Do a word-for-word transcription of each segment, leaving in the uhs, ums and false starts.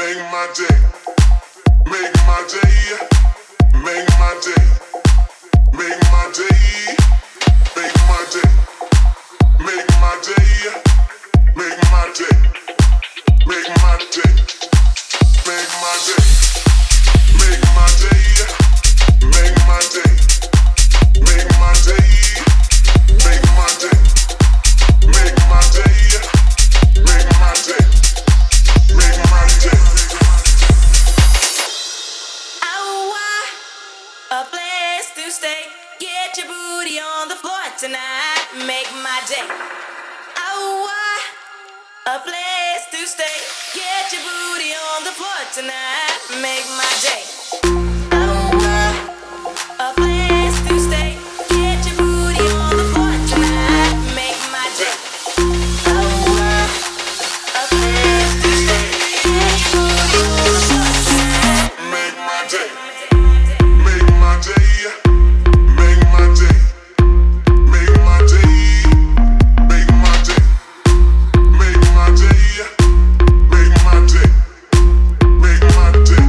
Make my day, make my day, make my day, make my day, make my day, make my day, make my day, make my day, make my day, make my day, make my day, make my day, make my day, make my day, make my day. Make my day. I want a place to stay. Get your booty on the floor tonight. Make my day. I want a place to stay. Get your booty on the floor tonight. Make my day. I want a place to stay. Get your booty on the floor tonight. Make my day. I want a place to stay. Make my day. Make my day. Make my day. Make my day. Make my day. Make my day. Make my day. Make my day.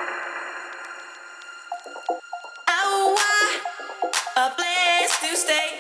I want a place to stay.